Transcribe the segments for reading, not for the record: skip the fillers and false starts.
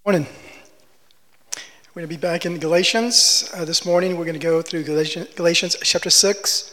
Morning. We're going to be back in Galatians. This morning we're going to go through Galatians chapter 6.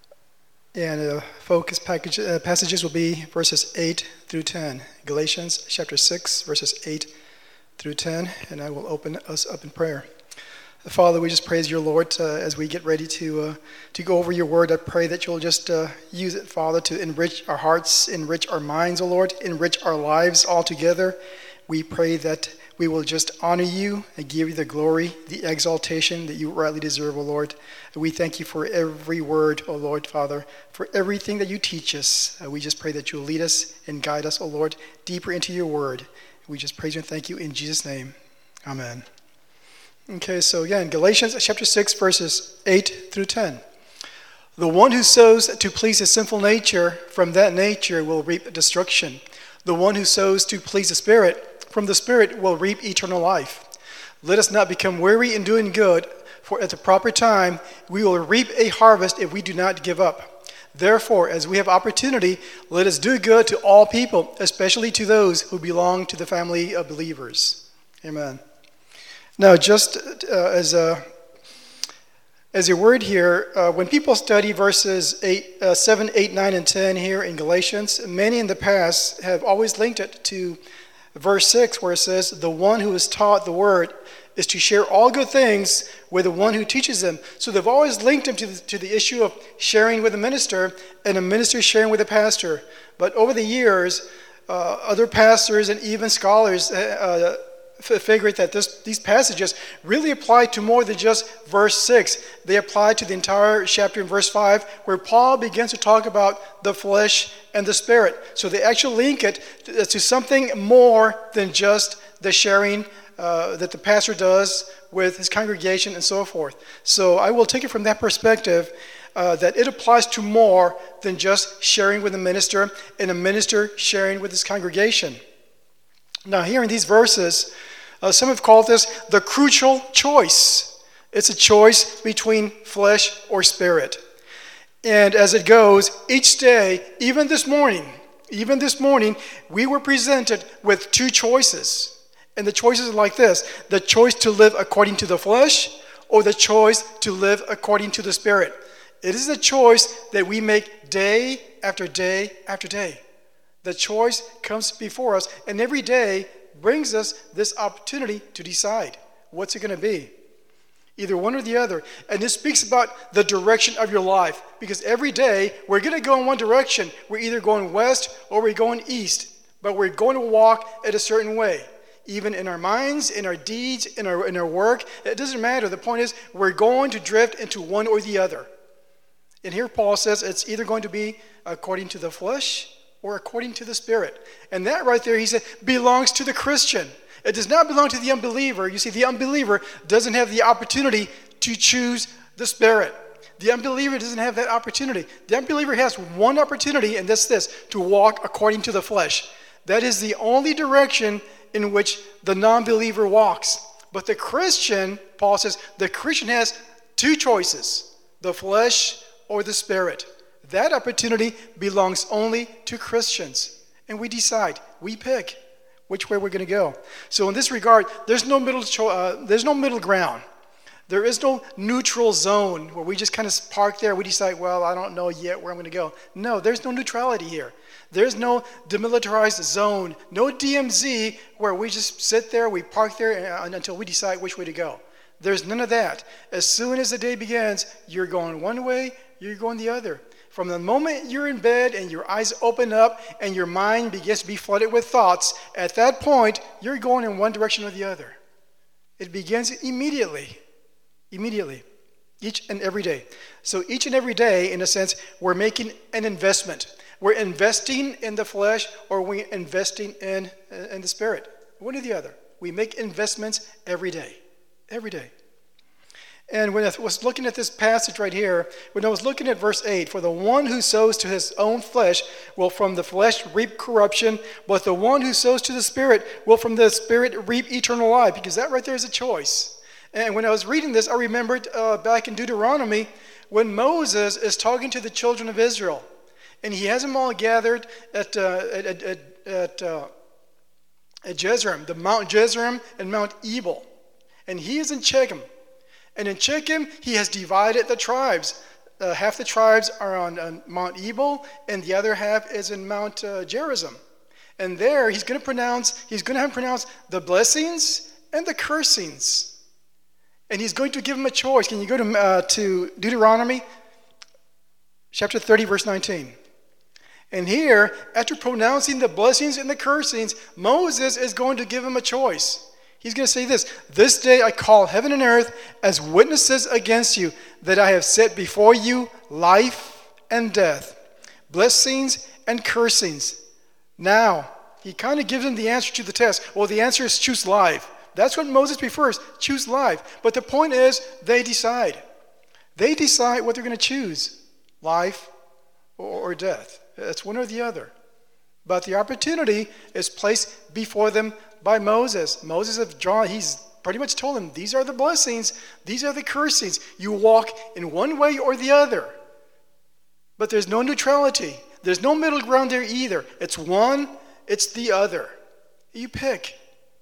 And focus passages will be verses 8 through 10. Galatians chapter 6, verses 8 through 10. And I will open us up in prayer. Father, we just praise your Lord as we get ready to go over your word. I pray that you'll just use it, Father, to enrich our hearts, enrich our minds, O Lord, enrich our lives altogether. We pray that we will just honor you and give you the glory, the exaltation that you rightly deserve, O Lord. We thank you for every word, O Lord, Father, for everything that you teach us. We just pray that you'll lead us and guide us, O Lord, deeper into your word. We just praise you and thank you in Jesus' name. Amen. Okay, so again, Galatians chapter 6, verses 8 through 10. The one who sows to please his sinful nature, from that nature will reap destruction. The one who sows to please the Spirit, from the Spirit will reap eternal life. Let us not become weary in doing good, for at the proper time we will reap a harvest if we do not give up. Therefore, as we have opportunity, let us do good to all people, especially to those who belong to the family of believers. Amen. Now, just as a word here, when people study verses 7, 8, 9, and 10 here in Galatians, many in the past have always linked it to verse 6, where it says, the one who is taught the word is to share all good things with the one who teaches them. So they've always linked him to the issue of sharing with a minister and a minister sharing with a pastor. But over the years, other pastors and even scholars figured that these passages really apply to more than just verse 6. They apply to the entire chapter in verse 5, where Paul begins to talk about the flesh and the spirit. So they actually link it to something more than just the sharing that the pastor does with his congregation and so forth. So I will take it from that perspective that it applies to more than just sharing with a minister and a minister sharing with his congregation. Now, here in these verses, some have called this the crucial choice. It's a choice between flesh or spirit. And as it goes, each day, even this morning, we were presented with two choices. And the choices are like this: the choice to live according to the flesh, or the choice to live according to the spirit. It is a choice that we make day after day after day. The choice comes before us, and every day brings us this opportunity to decide what's it going to be. Either one or the other. And this speaks about the direction of your life, because every day we're going to go in one direction. We're either going west or we're going east, but we're going to walk at a certain way. Even in our minds, in our deeds, in our work, it doesn't matter. The point is, we're going to drift into one or the other. And here Paul says it's either going to be according to the flesh or according to the Spirit. And that right there, he said, belongs to the Christian. It does not belong to the unbeliever. You see, the unbeliever doesn't have the opportunity to choose the Spirit. The unbeliever doesn't have that opportunity. The unbeliever has one opportunity, and that's this: to walk according to the flesh. That is the only direction in which the non-believer walks. But the Christian, Paul says, the Christian has two choices: the flesh or the Spirit. That opportunity belongs only to Christians. And we decide, we pick which way we're going to go. So in this regard, there's no middle ground. There is no neutral zone where we just kind of park there. We decide, well, I don't know yet where I'm going to go. No, there's no neutrality here. There's no demilitarized zone, no DMZ where we just sit there, we park there until we decide which way to go. There's none of that. As soon as the day begins, you're going one way, you're going the other. From the moment you're in bed and your eyes open up and your mind begins to be flooded with thoughts, at that point, you're going in one direction or the other. It begins immediately, each and every day. So each and every day, in a sense, we're making an investment. We're investing in the flesh, or we're investing in the Spirit. One or the other. We make investments every day. And when I was looking at this passage right here, when I was looking at verse 8, for the one who sows to his own flesh will from the flesh reap corruption, but the one who sows to the Spirit will from the Spirit reap eternal life, because that right there is a choice. And when I was reading this, I remembered back in Deuteronomy when Moses is talking to the children of Israel, and he has them all gathered at at Jezreel, the Mount Jezreel and Mount Ebal. And he is in Shechem. And in Shechem, he has divided the tribes. Half the tribes are on Mount Ebal, and the other half is in Mount Gerizim. And there, he's going to have him pronounce the blessings and the cursings. And he's going to give him a choice. Can you go to Deuteronomy chapter 30, verse 19? And here, after pronouncing the blessings and the cursings, Moses is going to give him a choice. He's going to say this day I call heaven and earth as witnesses against you, that I have set before you life and death, blessings and cursings. Now, he kind of gives him the answer to the test. Well, the answer is choose life. That's what Moses prefers, choose life. But the point is, they decide. They decide what they're going to choose, life or death. It's one or the other. But the opportunity is placed before them by Moses. He's pretty much told them, these are the blessings, these are the cursings. You walk in one way or the other. But there's no neutrality. There's no middle ground there either. It's one, it's the other. You pick.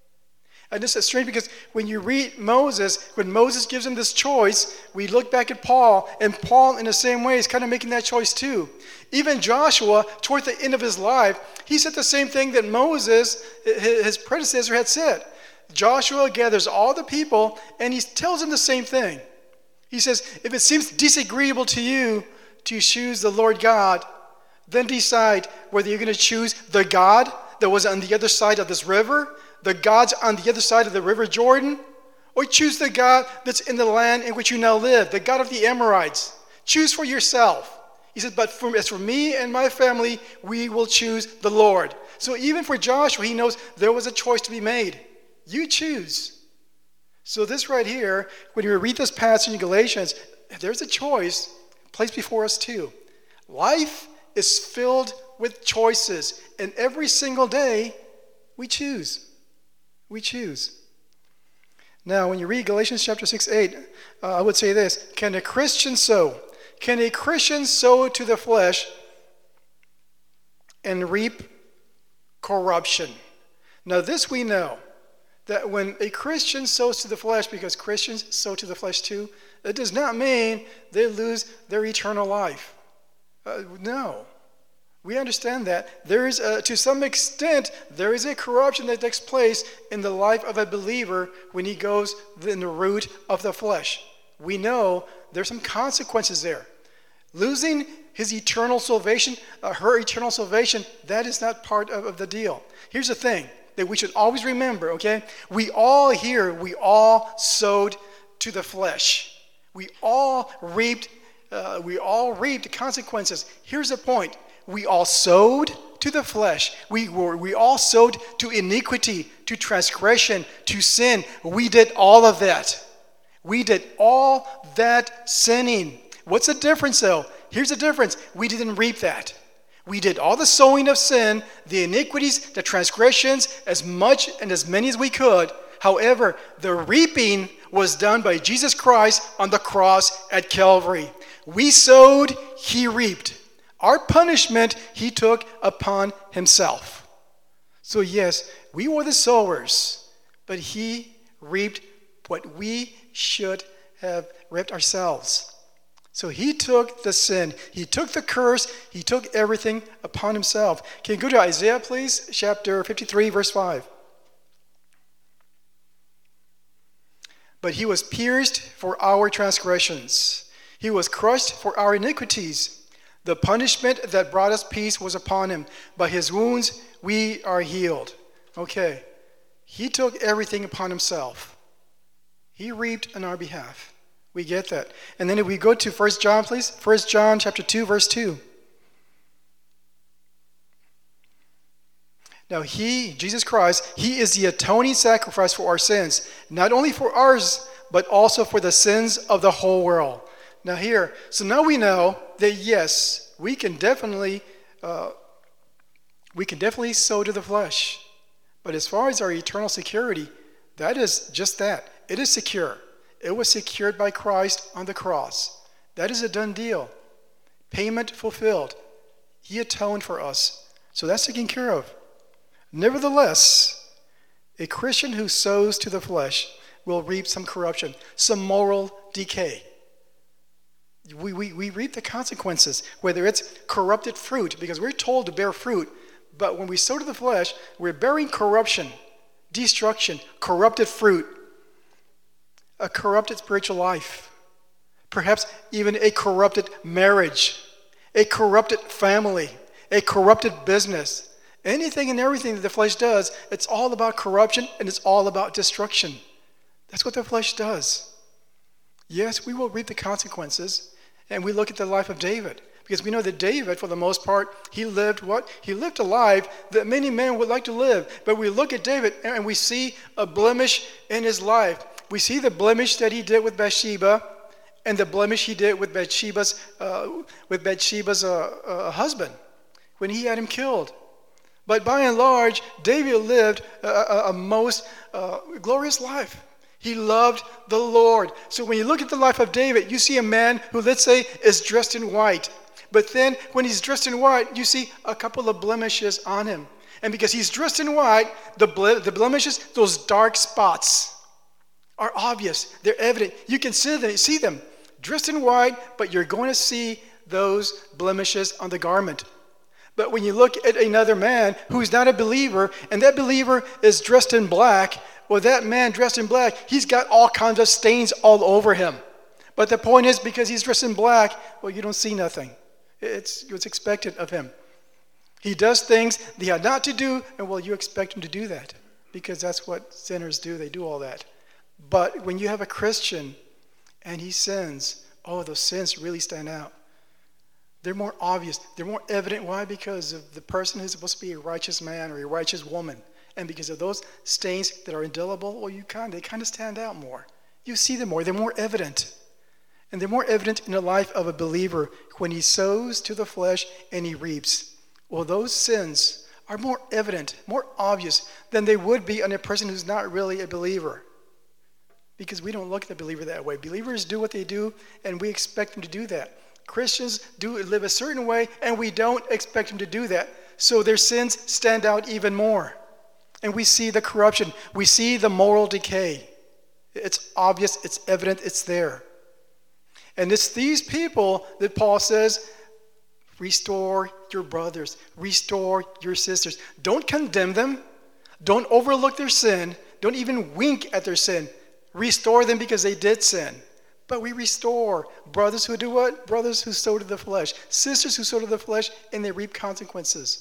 And this is strange because when you read when Moses gives him this choice, we look back at Paul, and Paul in the same way is kind of making that choice too. Even Joshua, toward the end of his life, he said the same thing that Moses, his predecessor, had said. Joshua gathers all the people, and he tells them the same thing. He says, if it seems disagreeable to you to choose the Lord God, then decide whether you're going to choose the God that was on the other side of this river, the gods on the other side of the river Jordan, or choose the God that's in the land in which you now live, the God of the Amorites. Choose for yourself. He said, but as for me and my family, we will choose the Lord. So even for Joshua, he knows there was a choice to be made. You choose. So this right here, when you read this passage in Galatians, there's a choice placed before us too. Life is filled with choices, and every single day we choose. We choose. Now, when you read Galatians chapter 6:8, I would say this: Can a Christian sow? Can a Christian sow to the flesh and reap corruption? Now, this we know, that when a Christian sows to the flesh, because Christians sow to the flesh too, it does not mean they lose their eternal life. No. We understand that. There is, to some extent, there is a corruption that takes place in the life of a believer when he goes in the route of the flesh. We know there's some consequences there. Losing his eternal salvation, her eternal salvation, that is not part of the deal. Here's the thing that we should always remember, okay? We all sowed to the flesh. We all reaped the consequences. Here's the point. We all sowed to the flesh. We all sowed to iniquity, to transgression, to sin. We did all of that. We did all that sinning. What's the difference though? Here's the difference. We didn't reap that. We did all the sowing of sin, the iniquities, the transgressions, as much and as many as we could. However, the reaping was done by Jesus Christ on the cross at Calvary. We sowed, he reaped. Our punishment he took upon himself. So yes, we were the sowers, but he reaped what we should have reaped ourselves. So he took the sin, he took the curse, he took everything upon himself. Can you go to Isaiah, please? Chapter 53, verse 5. But he was pierced for our transgressions. He was crushed for our iniquities. The punishment that brought us peace was upon him. By his wounds we are healed. Okay. He took everything upon himself. He reaped on our behalf. We get that. And then if we go to 1 John, please. 1 John chapter 2, verse 2. Now he, Jesus Christ, he is the atoning sacrifice for our sins. Not only for ours, but also for the sins of the whole world. Now here, so now we know that yes, we can definitely sow to the flesh. But as far as our eternal security, that is just that. It is secure. It was secured by Christ on the cross. That is a done deal. Payment fulfilled. He atoned for us. So that's taken care of. Nevertheless, A Christian who sows to the flesh will reap some corruption, some moral decay. We reap the consequences, whether it's corrupted fruit, because we're told to bear fruit, but when we sow to the flesh, we're bearing corruption, destruction, corrupted fruit, a corrupted spiritual life, perhaps even a corrupted marriage, a corrupted family, a corrupted business. Anything and everything that the flesh does, it's all about corruption and it's all about destruction. That's what the flesh does. Yes, we will reap the consequences. And we look at the life of David, because we know that David, for the most part, he lived what? He lived a life that many men would like to live. But we look at David and we see a blemish in his life. We see the blemish that he did with Bathsheba and the blemish he did with Bathsheba's husband when he had him killed. But by and large, David lived a most glorious life. He loved the Lord. So when you look at the life of David, you see a man who, let's say, is dressed in white. But then when he's dressed in white, you see a couple of blemishes on him. And because he's dressed in white, the blemishes, those dark spots, are obvious. They're evident. You can see them dressed in white, but you're going to see those blemishes on the garment. But when you look at another man who's not a believer, and that believer is dressed in black, well, that man dressed in black, he's got all kinds of stains all over him. But the point is, because he's dressed in black, well, you don't see nothing. It's expected of him. He does things that he had not to do, and well, you expect him to do that, because that's what sinners do. They do all that. But when you have a Christian and he sins, oh, those sins really stand out. They're more obvious. They're more evident. Why? Because of the person who's supposed to be a righteous man or a righteous woman. And because of those stains that are indelible, well, they kind of stand out more. You see them more. They're more evident. And they're more evident in the life of a believer when he sows to the flesh and he reaps. Well, those sins are more evident, more obvious than they would be on a person who's not really a believer. Because we don't look at the believer that way. Believers do what they do, and we expect them to do that. Christians do live a certain way, and we don't expect them to do that. So their sins stand out even more. And we see the corruption. We see the moral decay. It's obvious, it's evident, it's there. And it's these people that Paul says, restore your brothers, restore your sisters. Don't condemn them. Don't overlook their sin. Don't even wink at their sin. Restore them because they did sin. But we restore brothers who do what? Brothers who sow to the flesh. Sisters who sow to the flesh, and they reap consequences.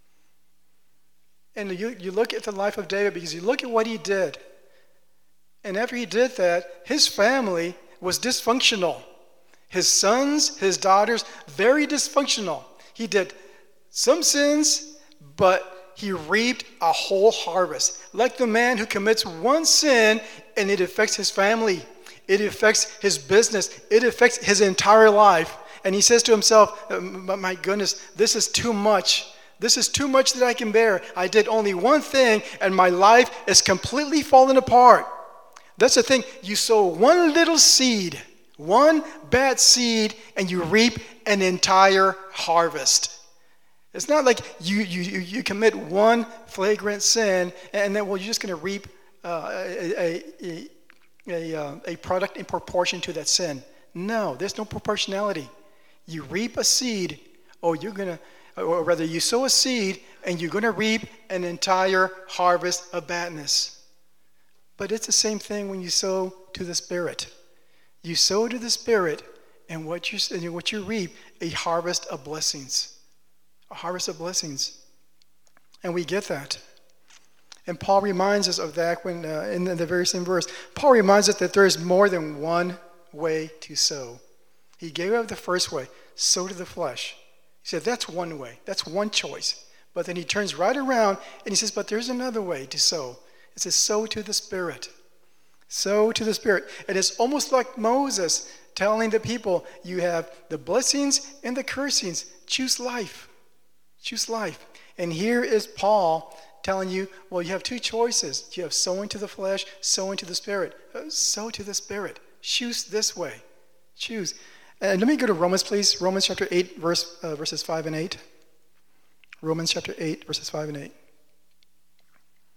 And you look at the life of David because you look at what he did. And after he did that, his family was dysfunctional. His sons, his daughters, very dysfunctional. He did some sins, but he reaped a whole harvest. Like the man who commits one sin and it affects his family. It affects his business. It affects his entire life. And he says to himself, my goodness, this is too much. This is too much that I can bear. I did only one thing and my life is completely fallen apart. That's the thing. You sow one little seed, one bad seed, and you reap an entire harvest. It's not like you commit one flagrant sin and then, well, you're just going to reap a product in proportion to that sin. No, there's no proportionality. You reap a seed, or rather you sow a seed and you're going to reap an entire harvest of badness. But it's the same thing when you sow to the Spirit. You sow to the Spirit, and what you reap, a harvest of blessings. A harvest of blessings. And we get that. And Paul reminds us of that when in the very same verse. Paul reminds us that there is more than one way to sow. He gave up the first way, sow to the flesh. He said, that's one way. That's one choice. But then he turns right around and he says, but there's another way to sow. It says, sow to the Spirit. Sow to the Spirit. And it's almost like Moses telling the people, you have the blessings and the cursings. Choose life. Choose life. And here is Paul telling you, well, you have two choices. You have sowing to the flesh, sowing to the Spirit. Sow to the Spirit. Choose this way. Choose. And let me go to Romans, please. Romans chapter 8, verses 5 and 8. Romans chapter 8, verses 5 and 8.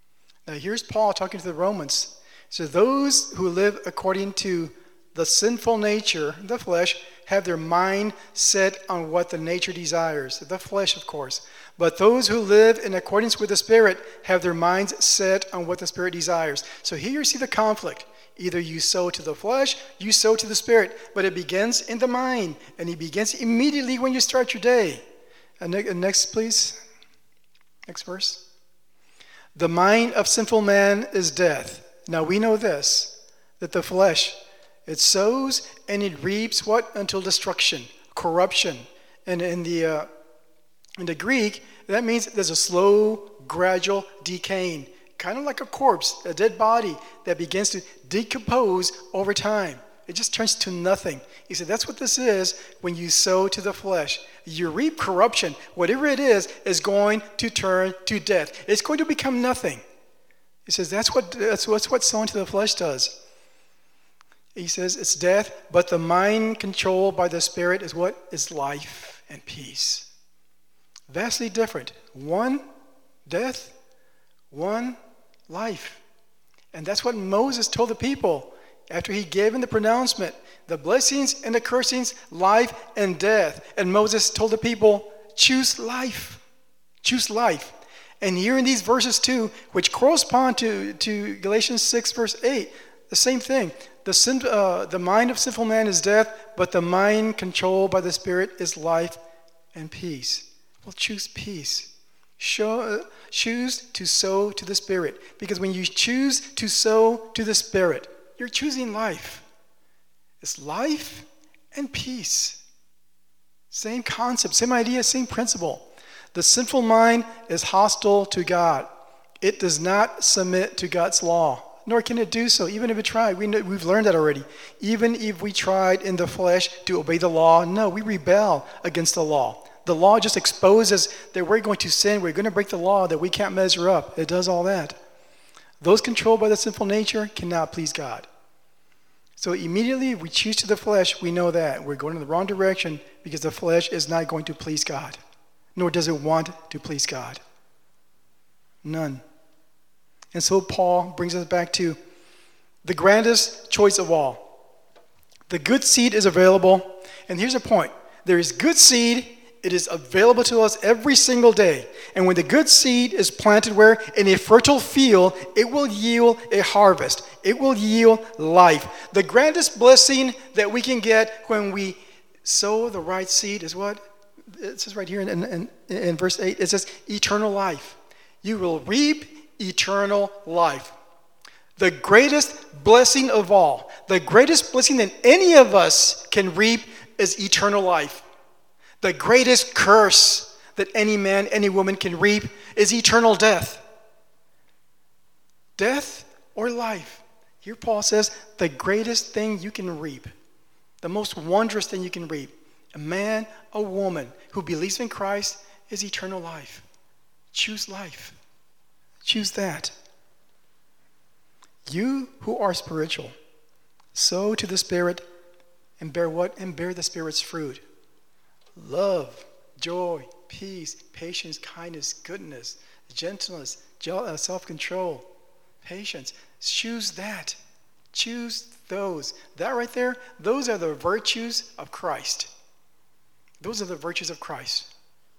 Now here's Paul talking to the Romans. So those who live according to the sinful nature, the flesh, have their mind set on what the nature desires. The flesh, of course. But those who live in accordance with the Spirit have their minds set on what the Spirit desires. So here you see the conflict. Either you sow to the flesh, you sow to the Spirit. But it begins in the mind. And it begins immediately when you start your day. Next, please. Next verse. The mind of sinful man is death. Now we know this, that the flesh, it sows and it reaps what? Until destruction, corruption. And in the Greek, that means there's a slow, gradual decaying, kind of like a corpse, a dead body that begins to decompose over time. It just turns to nothing. He said that's what this is when you sow to the flesh. You reap corruption. Whatever it is going to turn to death. It's going to become nothing. He says that's what sowing to the flesh does. He says it's death, but the mind controlled by the Spirit is what? Is life and peace. Vastly different. One, death. One, life. And that's what Moses told the people after he gave them the pronouncement. The blessings and the cursings, life and death. And Moses told the people, choose life. Choose life. And here in these verses too, which correspond to Galatians 6 verse 8, the same thing. The mind of sinful man is death, but the mind controlled by the Spirit is life and peace. Well, choose peace. Choose to sow to the Spirit. Because when you choose to sow to the Spirit, you're choosing life. It's life and peace. Same concept, same idea, same principle. The sinful mind is hostile to God. It does not submit to God's law, nor can it do so, even if it tried. We've learned that already. Even if we tried in the flesh to obey the law, no, we rebel against the law. The law just exposes that we're going to sin, we're going to break the law, that we can't measure up. It does all that. Those controlled by the sinful nature cannot please God. So immediately if we choose to the flesh, we know that we're going in the wrong direction because the flesh is not going to please God, nor does it want to please God. None. And so Paul brings us back to the grandest choice of all. The good seed is available. And here's the point. There is good seed. It is available to us every single day. And when the good seed is planted where? In a fertile field, it will yield a harvest. It will yield life. The grandest blessing that we can get when we sow the right seed is what? It says right here in verse 8, it says eternal life. You will reap eternal life. The greatest blessing of all, the greatest blessing that any of us can reap is eternal life. The greatest curse that any man, any woman can reap is eternal death. Death or life. Here Paul says the greatest thing you can reap, the most wondrous thing you can reap, a man, a woman who believes in Christ is eternal life. Choose life. Choose that. You who are spiritual, sow to the Spirit and bear what? And bear the Spirit's fruit. Love, joy, peace, patience, kindness, goodness, gentleness, self-control, patience. Choose that. Choose those. That right there, those are the virtues of Christ. Those are the virtues of Christ.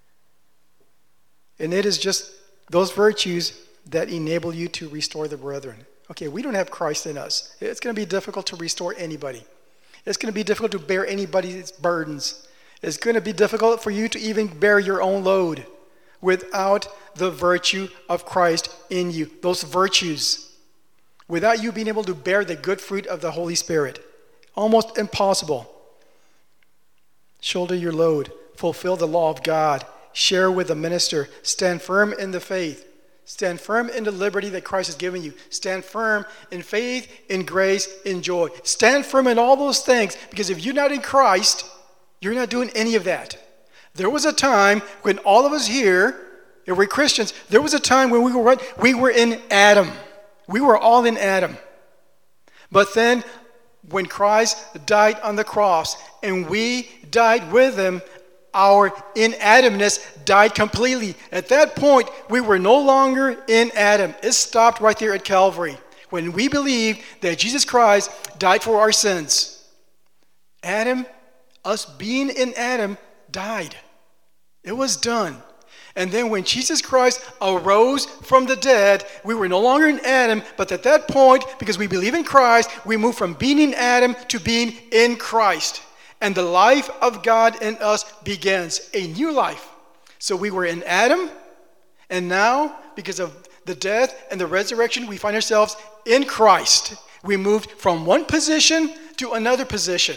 And it is just those virtues that enable you to restore the brethren. Okay, we don't have Christ in us. It's going to be difficult to restore anybody. It's going to be difficult to bear anybody's burdens. It's going to be difficult for you to even bear your own load without the virtue of Christ in you. Those virtues. Without you being able to bear the good fruit of the Holy Spirit. Almost impossible. Shoulder your load. Fulfill the law of God. Share with the minister. Stand firm in the faith. Stand firm in the liberty that Christ has given you. Stand firm in faith, in grace, in joy. Stand firm in all those things, because if you're not in Christ, you're not doing any of that. There was a time when all of us here, if we're Christians, there was a time when we were in Adam. We were all in Adam. But then when Christ died on the cross and we died with him, our in Adamness died completely. At that point, we were no longer in Adam. It stopped right there at Calvary. When we believed that Jesus Christ died for our sins, Adam, us being in Adam, died. It was done. And then when Jesus Christ arose from the dead, we were no longer in Adam, but at that point, because we believe in Christ, we moved from being in Adam to being in Christ. And the life of God in us begins, a new life. So we were in Adam, and now, because of the death and the resurrection, we find ourselves in Christ. We moved from one position to another position.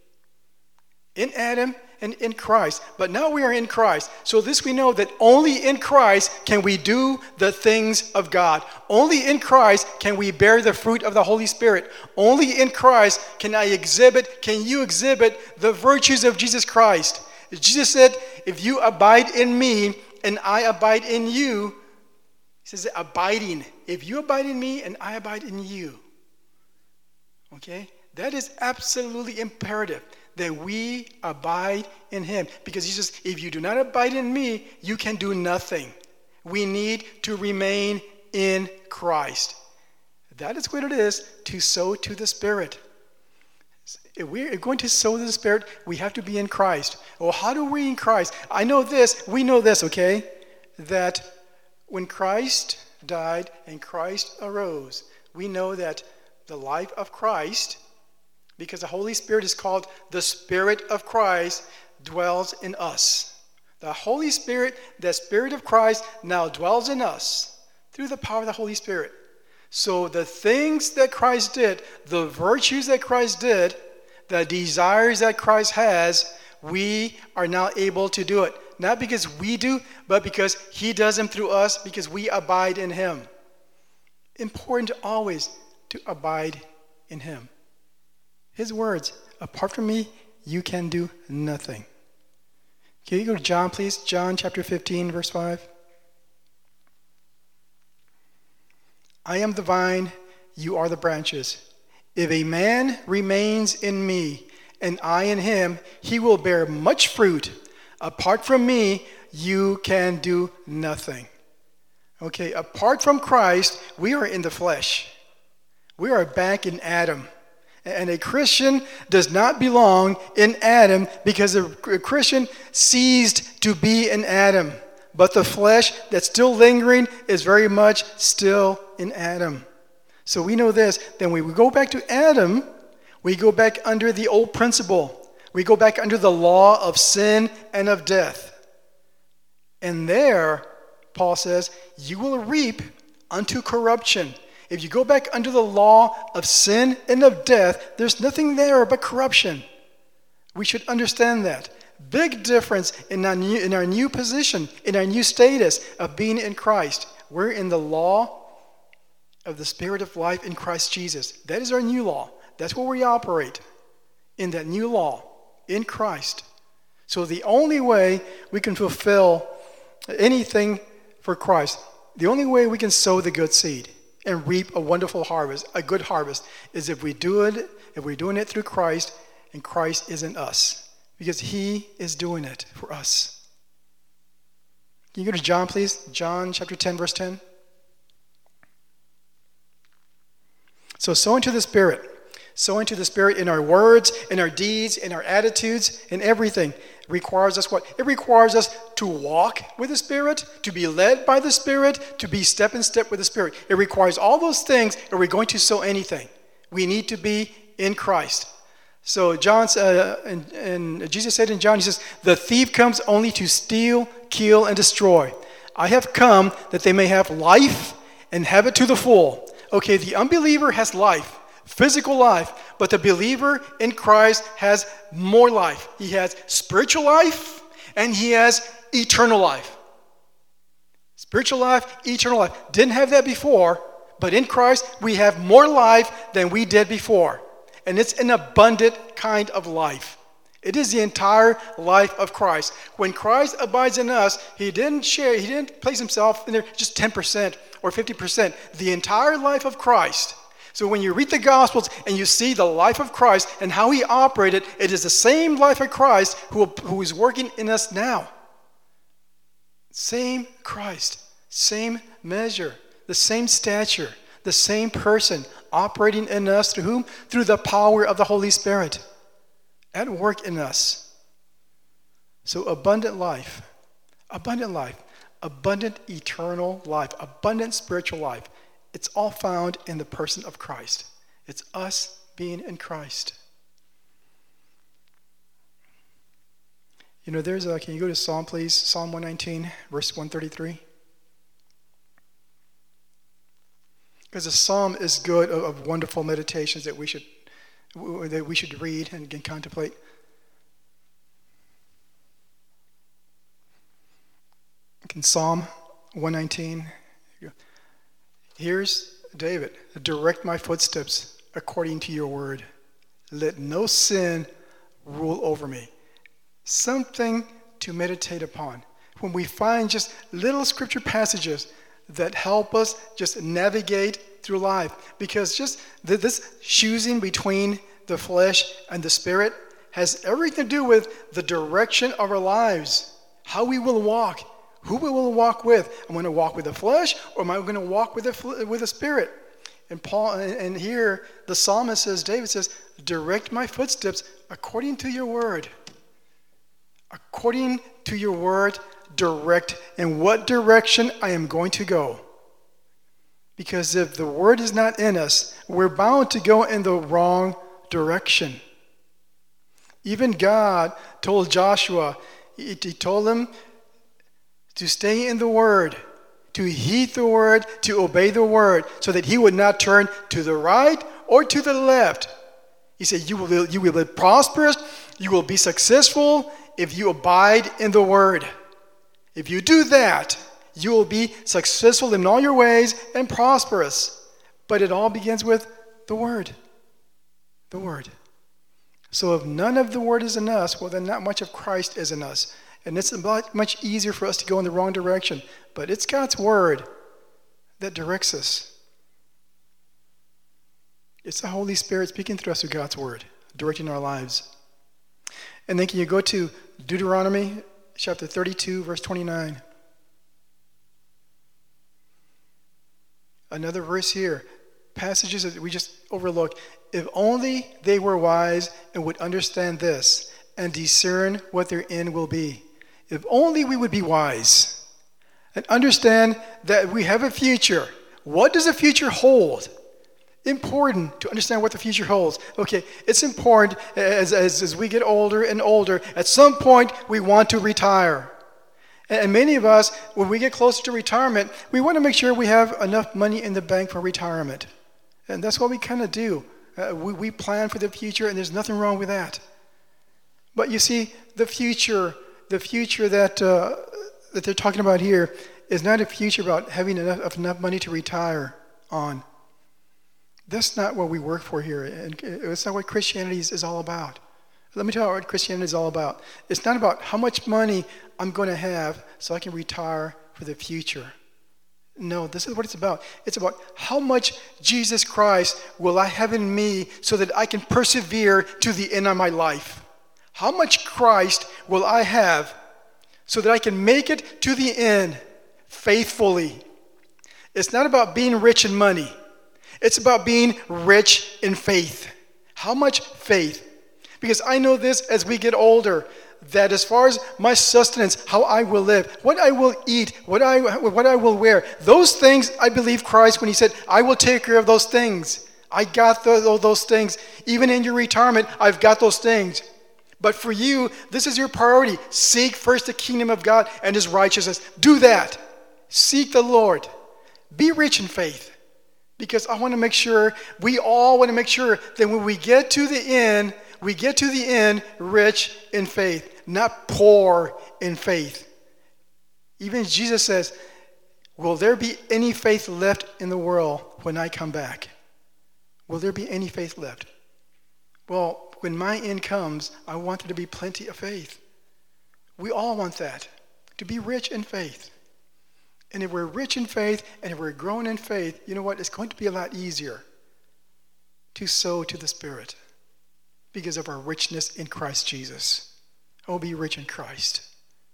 In Adam and in Christ. But now we are in Christ. So this we know that only in Christ can we do the things of God. Only in Christ can we bear the fruit of the Holy Spirit. Only in Christ can you exhibit the virtues of Jesus Christ. Jesus said, if you abide in me and I abide in you, he says abiding. If you abide in me and I abide in you. Okay? That is absolutely imperative. That we abide in him. Because he says, if you do not abide in me, you can do nothing. We need to remain in Christ. That is what it is to sow to the Spirit. If we're going to sow to the Spirit, we have to be in Christ. Well, how do we in Christ? We know this, okay? That when Christ died and Christ arose, we know that the life of Christ, because the Holy Spirit is called the Spirit of Christ, dwells in us. The Holy Spirit, the Spirit of Christ, now dwells in us through the power of the Holy Spirit. So the things that Christ did, the virtues that Christ did, the desires that Christ has, we are now able to do it. Not because we do, but because he does them through us, because we abide in him. Important always to abide in him. His words, apart from me, you can do nothing. Can you go to John, please? John chapter 15, verse 5. I am the vine, you are the branches. If a man remains in me, and I in him, he will bear much fruit. Apart from me, you can do nothing. Okay, apart from Christ, we are in the flesh. We are back in Adam. And a Christian does not belong in Adam because a Christian ceased to be in Adam. But the flesh that's still lingering is very much still in Adam. So we know this. Then when we go back to Adam, we go back under the old principle. We go back under the law of sin and of death. And there, Paul says, you will reap unto corruption. If you go back under the law of sin and of death, there's nothing there but corruption. We should understand that. Big difference in our new position, in our new status of being in Christ. We're in the law of the Spirit of life in Christ Jesus. That is our new law. That's where we operate, in that new law, in Christ. So the only way we can fulfill anything for Christ, the only way we can sow the good seed and reap a wonderful harvest, a good harvest, is if we're doing it through Christ, and Christ is in us, because he is doing it for us. Can you go to John, please? John chapter 10, verse 10. So sow into the Spirit. Sow into the Spirit in our words, in our deeds, in our attitudes, in everything. It requires us what? It requires us to walk with the Spirit, to be led by the Spirit, to be step in step with the Spirit. It requires all those things, or we're going to sow anything. We need to be in Christ. So and Jesus said in John, he says, the thief comes only to steal, kill, and destroy. I have come that they may have life and have it to the full. Okay, the unbeliever has life. Physical life, but the believer in Christ has more life. He has spiritual life and he has eternal life. Spiritual life, eternal life. Didn't have that before, but in Christ we have more life than we did before. And it's an abundant kind of life. It is the entire life of Christ. When Christ abides in us, he didn't place himself in there just 10% or 50%. The entire life of Christ. So when you read the Gospels and you see the life of Christ and how he operated, it is the same life of Christ who is working in us now. Same Christ, same measure, the same stature, the same person operating in us through whom? Through the power of the Holy Spirit at work in us. So abundant life, abundant eternal life, abundant spiritual life. It's all found in the person of Christ. It's us being in Christ. You know, can you go to Psalm, please? Psalm 119, verse 133. Because the Psalm is good of wonderful meditations that we should read and contemplate. In Psalm 119, here's David. Direct my footsteps according to your word. Let no sin rule over me. Something to meditate upon. When we find just little scripture passages that help us just navigate through life. Because just this choosing between the flesh and the spirit has everything to do with the direction of our lives. How we will walk. Who we will walk with. I'm going to walk with the flesh, or am I going to walk with the spirit? And here the psalmist says, David says, direct my footsteps according to your word. According to your word, direct in what direction I am going to go. Because if the word is not in us, we're bound to go in the wrong direction. Even God told Joshua, he told him to stay in the word, to heed the word, to obey the word, so that he would not turn to the right or to the left. He said, you will be prosperous, you will be successful if you abide in the word. If you do that, you will be successful in all your ways and prosperous. But it all begins with the word. The word. So if none of the word is in us, well, then not much of Christ is in us. And it's much easier for us to go in the wrong direction. But it's God's word that directs us. It's the Holy Spirit speaking through us through God's word, directing our lives. And then can you go to Deuteronomy chapter 32, verse 29. Another verse here. Passages that we just overlook. If only they were wise and would understand this and discern what their end will be. If only we would be wise and understand that we have a future. What does the future hold? Important to understand what the future holds. Okay, it's important as we get older and older. At some point, we want to retire. And many of us, when we get closer to retirement, we want to make sure we have enough money in the bank for retirement. And that's what we kind of do. We plan for the future, and there's nothing wrong with that. But you see, the future that they're talking about here is not a future about having enough money to retire on. That's not what we work for here, and it's not what Christianity is all about. Let me tell you what Christianity is all about. It's not about how much money I'm going to have so I can retire for the future. No, this is what it's about. It's about how much Jesus Christ will I have in me so that I can persevere to the end of my life. How much Christ will I have so that I can make it to the end faithfully? It's not about being rich in money. It's about being rich in faith. How much faith? Because I know this as we get older, that as far as my sustenance, how I will live, what I will eat, what I will wear, those things, I believe Christ when he said, I will take care of those things. I got those things. Even in your retirement, I've got those things. But for you, this is your priority. Seek first the kingdom of God and his righteousness. Do that. Seek the Lord. Be rich in faith. Because I want to make sure, we all want to make sure that when we get to the end rich in faith, not poor in faith. Even Jesus says, will there be any faith left in the world when I come back? Will there be any faith left? Well, when my end comes, I want there to be plenty of faith. We all want that, to be rich in faith. And if we're rich in faith and if we're growing in faith, you know what? It's going to be a lot easier. to sow to the Spirit because of our richness in Christ Jesus. Oh, be rich in Christ.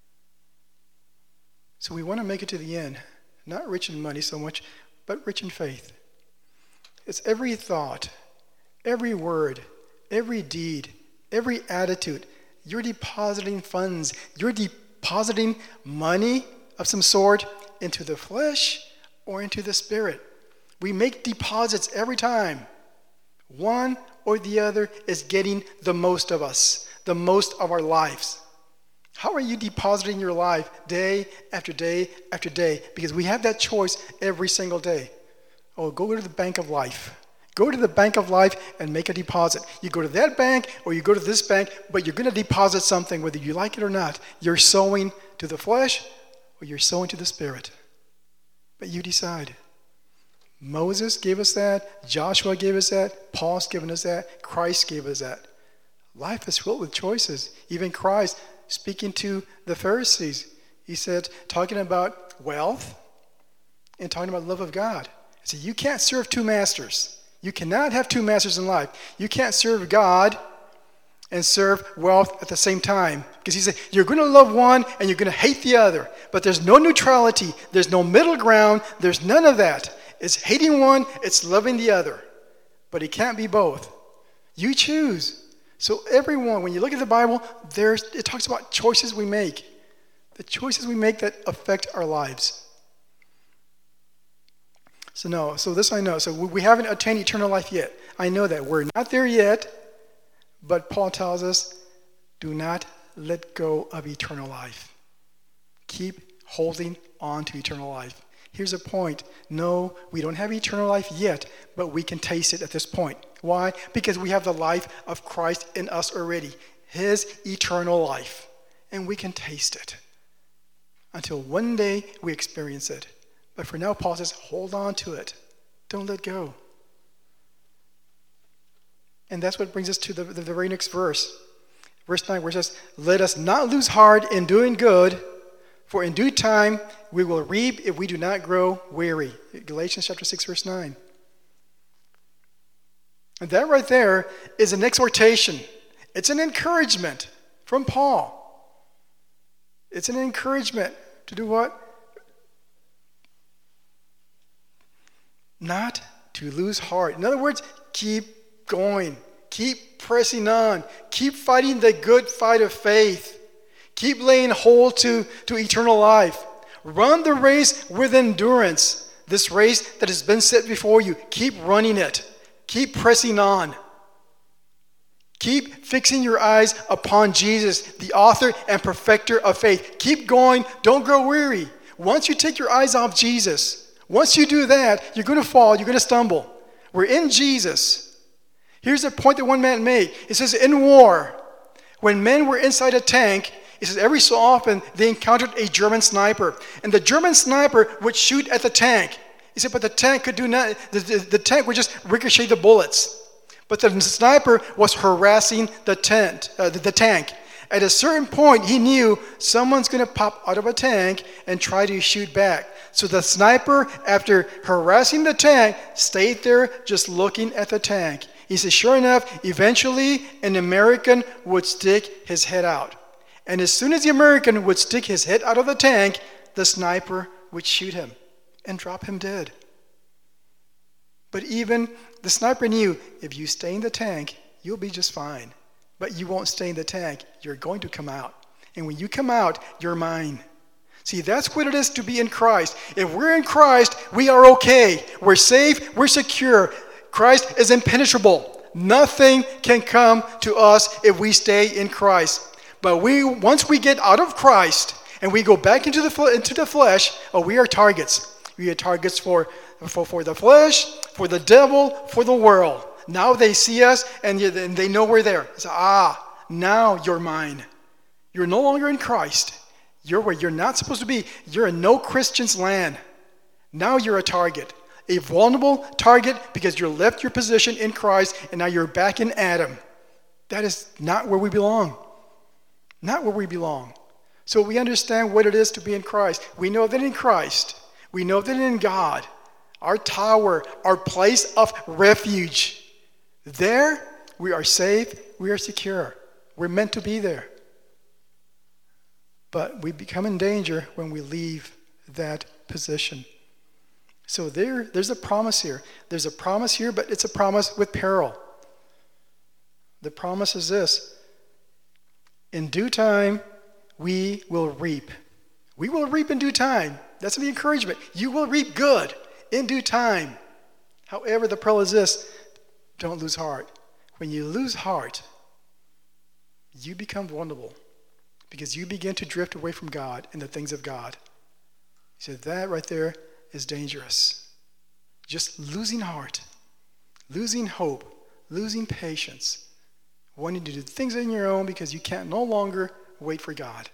So we want to make it to the end, not rich in money so much, but rich in faith. It's every thought, every word, every deed, every attitude. You're depositing funds. You're depositing money of some sort into the flesh or into the Spirit. We make deposits every time. One or the other is getting the most of us, the most of our lives. How are you depositing your life day after day after day? Because we have that choice every single day. Oh, go to the bank of life. Go to the bank of life and make a deposit. You go to that bank or you go to this bank, but you're going to deposit something whether you like it or not. You're sowing to the flesh or you're sowing to the Spirit. But you decide. Moses gave us that. Joshua gave us that. Paul's given us that. Christ gave us that. Life is filled with choices. Even Christ, speaking to the Pharisees, he said, talking about wealth and talking about the love of God. He said, you can't serve two masters. You cannot have two masters in life. You can't serve God and serve wealth at the same time. Because he said, you're going to love one and you're going to hate the other. But there's no neutrality. There's no middle ground. There's none of that. It's hating one, it's loving the other. But it can't be both. You choose. So everyone, when you look at the Bible, it talks about choices we make. The choices we make that affect our lives. So this I know. So we haven't attained eternal life yet. I know that. We're not there yet. But Paul tells us, do not let go of eternal life. Keep holding on to eternal life. Here's a point. No, we don't have eternal life yet, but we can taste it at this point. Why? Because we have the life of Christ in us already. His eternal life. And we can taste it until one day we experience it. But for now, Paul says, hold on to it. Don't let go. And that's what brings us to the very next verse. Verse 9, where it says, let us not lose heart in doing good, for in due time we will reap if we do not grow weary. Galatians chapter 6, verse 9. And that right there is an exhortation. It's an encouragement from Paul. It's an encouragement to do what? Not to lose heart. In other words, keep going. Keep pressing on. Keep fighting the good fight of faith. Keep laying hold to eternal life. Run the race with endurance. This race that has been set before you. Keep running it. Keep pressing on. Keep fixing your eyes upon Jesus, the author and perfecter of faith. Keep going. Don't grow weary. Once you take your eyes off Jesus, once you do that, you're going to fall. You're going to stumble. We're in Jesus. Here's a point that one man made. It says, in war, when men were inside a tank, it says every so often they encountered a German sniper. And the German sniper would shoot at the tank. He said, but the tank could do nothing. The tank would just ricochet the bullets. But the sniper was harassing the tank. At a certain point, he knew someone's going to pop out of a tank and try to shoot back. So the sniper, after harassing the tank, stayed there just looking at the tank. He said, sure enough, eventually an American would stick his head out. And as soon as the American would stick his head out of the tank, the sniper would shoot him and drop him dead. But even the sniper knew, if you stay in the tank, you'll be just fine. But you won't stay in the tank. You're going to come out. And when you come out, you're mine. See, that's what it is to be in Christ. If we're in Christ, we are okay. We're safe. We're secure. Christ is impenetrable. Nothing can come to us if we stay in Christ. But once we get out of Christ and we go back into the flesh, we are targets. We are targets for the flesh, for the devil, for the world. Now they see us and they know we're there. It's now you're mine. You're no longer in Christ. You're where you're not supposed to be. You're in no Christian's land. Now you're a target. A vulnerable target because you left your position in Christ and now you're back in Adam. That is not where we belong. Not where we belong. So we understand what it is to be in Christ. We know that in Christ, we know that in God, our tower, our place of refuge, There, we are safe, we are secure. We're meant to be there. But we become in danger when we leave that position. So there's a promise here. There's a promise here, but it's a promise with peril. The promise is this: in due time, we will reap. We will reap in due time. That's the encouragement. You will reap good in due time. However, the peril is this: don't lose heart. When you lose heart, you become vulnerable because you begin to drift away from God and the things of God. So that right there is dangerous. Just losing heart, losing hope, losing patience, wanting to do things on your own because you can't no longer wait for God.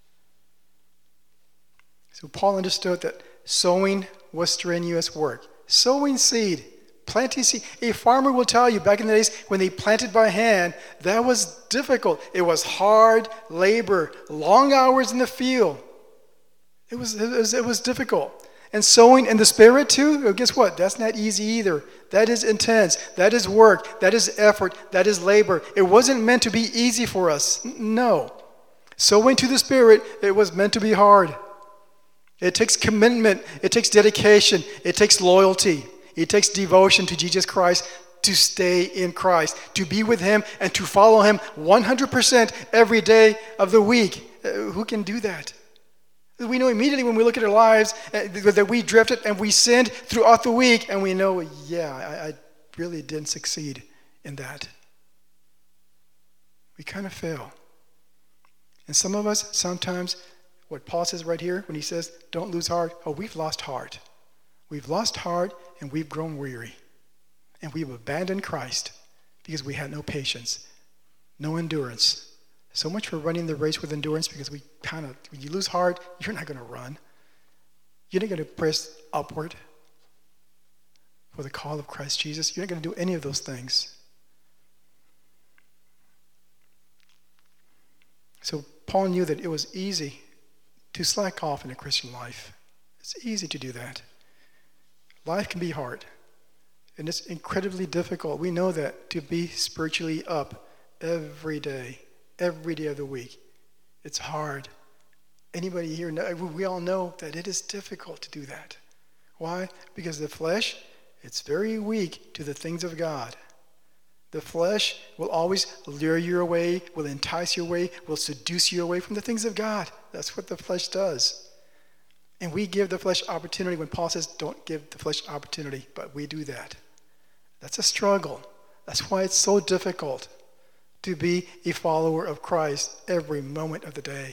So Paul understood that sowing was strenuous work. Sowing seed, planting seed. A farmer will tell you back in the days when they planted by hand, that was difficult. It was hard labor, long hours in the field. It was difficult. And sowing in the Spirit too, guess what? That's not easy either. That is intense. That is work. That is effort. That is labor. It wasn't meant to be easy for us. No. Sowing to the Spirit, it was meant to be hard. It takes commitment. It takes dedication. It takes loyalty. It takes devotion to Jesus Christ, to stay in Christ, to be with Him and to follow Him 100% every day of the week. Who can do that? We know immediately when we look at our lives that we drifted and we sinned throughout the week, and we know, I really didn't succeed in that. We kind of fail. And some of us, sometimes, what Paul says right here when he says, don't lose heart, we've lost heart. We've lost heart and we've grown weary. And we've abandoned Christ because we had no patience, no endurance. So much for running the race with endurance, because when you lose heart, you're not going to run. You're not going to press upward for the call of Christ Jesus. You're not going to do any of those things. So Paul knew that it was easy to slack off in a Christian life. It's easy to do that. Life can be hard, and it's incredibly difficult. We know that, to be spiritually up every day of the week. It's hard. Anybody here know? We all know that it is difficult to do that. Why? Because the flesh, it's very weak to the things of God. The flesh will always lure you away, will entice you away, will seduce you away from the things of God. That's what the flesh does. And we give the flesh opportunity when Paul says, don't give the flesh opportunity, but we do that. That's a struggle. That's why it's so difficult to be a follower of Christ every moment of the day.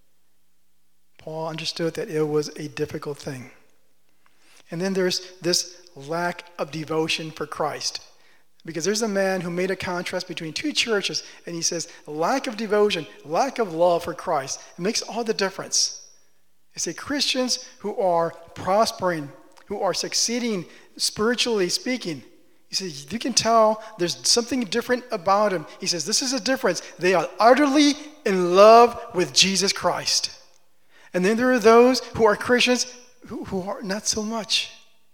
Paul understood that it was a difficult thing. And then there's this lack of devotion for Christ. Because there's a man who made a contrast between two churches, and he says, lack of devotion, lack of love for Christ, it makes all the difference. It's Christians who are prospering, who are succeeding spiritually speaking. He says, you can tell there's something different about them. He says, this is a difference. They are utterly in love with Jesus Christ. And then there are those who are Christians who are not so much.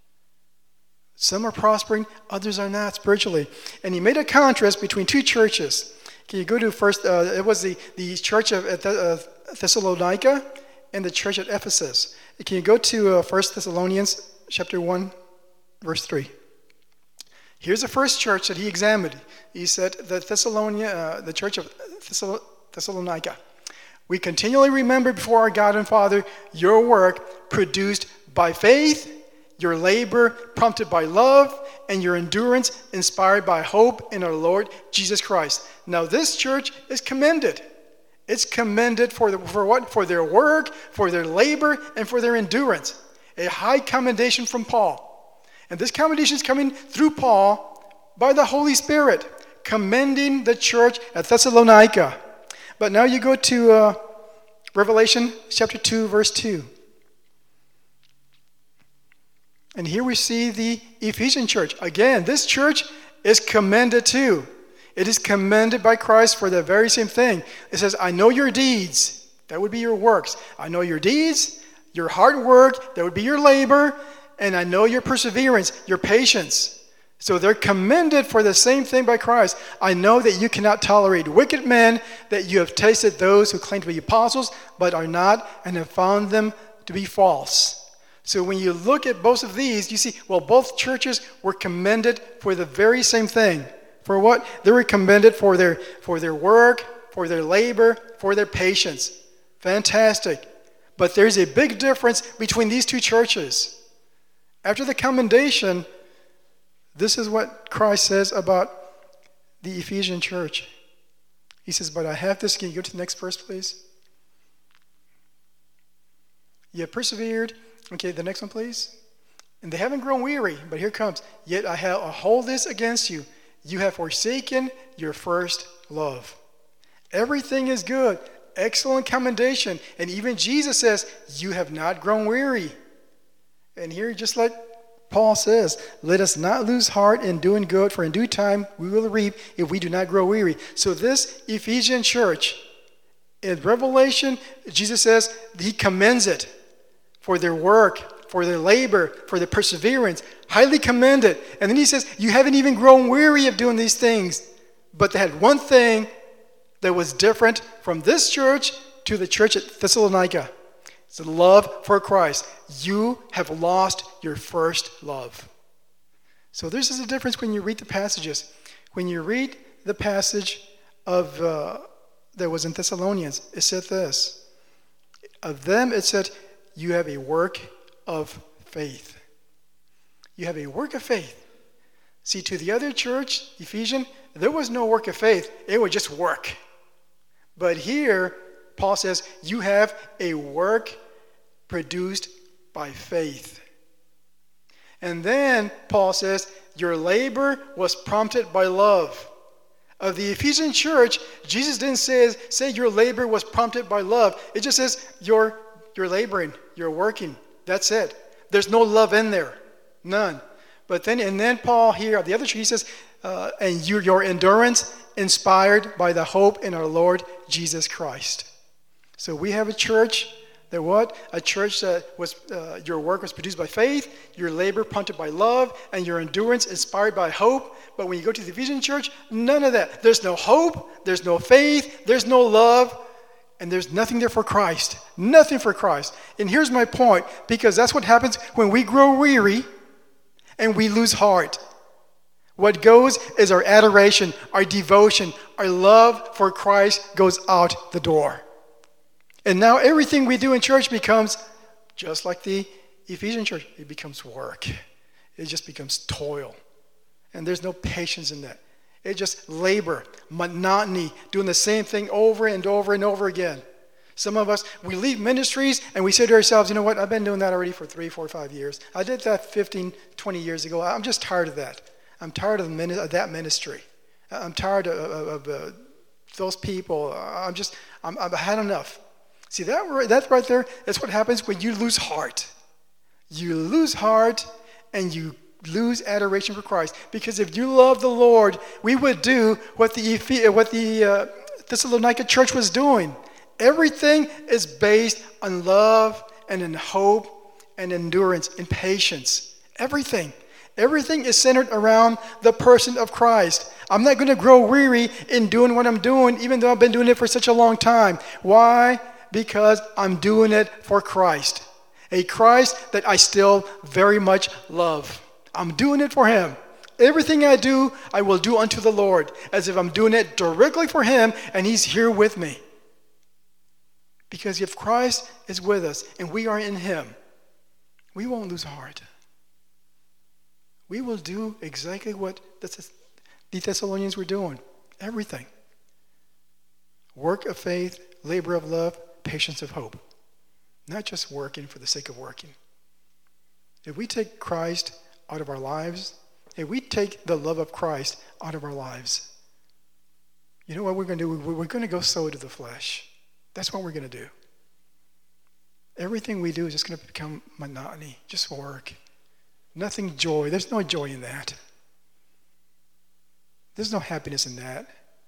Some are prospering, others are not spiritually. And he made a contrast between two churches. Can you go to first, it was the church of Thessalonica and the church at Ephesus. Can you go to 1 Thessalonians chapter 1, verse 3. Here's the first church that he examined. He said, the church of Thessalonica. We continually remember before our God and Father your work produced by faith, your labor prompted by love, and your endurance inspired by hope in our Lord Jesus Christ. Now this church is commended. It's commended for what? For their work, for their labor, and for their endurance. A high commendation from Paul. And this commendation is coming through Paul by the Holy Spirit, commending the church at Thessalonica. But now you go to Revelation chapter 2, verse 2. And here we see the Ephesian church. Again, this church is commended too. It is commended by Christ for the very same thing. It says, I know your deeds. That would be your works. I know your deeds, your hard work. That would be your labor. And I know your perseverance, your patience. So they're commended for the same thing by Christ. I know that you cannot tolerate wicked men, that you have tasted those who claim to be apostles, but are not, and have found them to be false. So when you look at both of these, you see, well, both churches were commended for the very same thing. For what? They were commended for their work, for their labor, for their patience. Fantastic. But there's a big difference between these two churches. After the commendation, this is what Christ says about the Ephesian church. He says, but I have this. Can you go to the next verse, please? You have persevered. Okay, the next one, please. And they haven't grown weary, but here comes. Yet I hold this against you. You have forsaken your first love. Everything is good. Excellent commendation. And even Jesus says, you have not grown weary. And here, just like Paul says, let us not lose heart in doing good, for in due time we will reap if we do not grow weary. So this Ephesian church, in Revelation, Jesus says he commends it for their work, for their labor, for their perseverance. Highly commended. And then he says, you haven't even grown weary of doing these things. But they had one thing that was different from this church to the church at Thessalonica. It's the love for Christ. You have lost your first love. So this is the difference when you read the passages. When you read the passage of that was in Thessalonians, it said this. Of them, it said, you have a work of faith. You have a work of faith. See, to the other church, Ephesian, there was no work of faith. It was just work. But here, Paul says, you have a work produced by faith. And then Paul says, your labor was prompted by love. Of the Ephesian church, Jesus didn't say your labor was prompted by love. It just says you're laboring, you're working. That's it. There's no love in there. None. But then Paul here, of the other church, he says, and your endurance inspired by the hope in our Lord Jesus Christ. So we have a church that what? A church that was, your work was produced by faith, your labor prompted by love, and your endurance inspired by hope. But when you go to the Ephesian church, none of that. There's no hope, there's no faith, there's no love, and there's nothing there for Christ. Nothing for Christ. And here's my point, because that's what happens when we grow weary and we lose heart. What goes is our adoration, our devotion, our love for Christ goes out the door. And now everything we do in church becomes just like the Ephesian church. It becomes work. It just becomes toil. And there's no patience in that. It's just labor, monotony, doing the same thing over and over and over again. Some of us, we leave ministries and we say to ourselves, you know what, I've been doing that already for 3, 4, 5 years. I did that 15, 20 years ago. I'm just tired of that. I'm tired of that ministry. I'm tired of those people. I've had enough. See, that right there, that's what happens when you lose heart. You lose heart and you lose adoration for Christ. Because if you love the Lord, we would do what the Thessalonica church was doing. Everything is based on love and in hope and endurance and patience. Everything. Everything is centered around the person of Christ. I'm not going to grow weary in doing what I'm doing, even though I've been doing it for such a long time. Why? Because I'm doing it for Christ. A Christ that I still very much love. I'm doing it for Him. Everything I do, I will do unto the Lord, as if I'm doing it directly for Him and He's here with me. Because if Christ is with us and we are in Him, we won't lose heart. We will do exactly what the Thessalonians were doing. Everything. Work of faith, labor of love, patience of hope. Not just working for the sake of working. If we take Christ out of our lives, if we take the love of Christ out of our lives, you know what we're going to do? We're going to go sow to the flesh. That's what we're going to do. Everything we do is just going to become monotony, just work. Nothing joy. There's no joy in that. There's no happiness in that.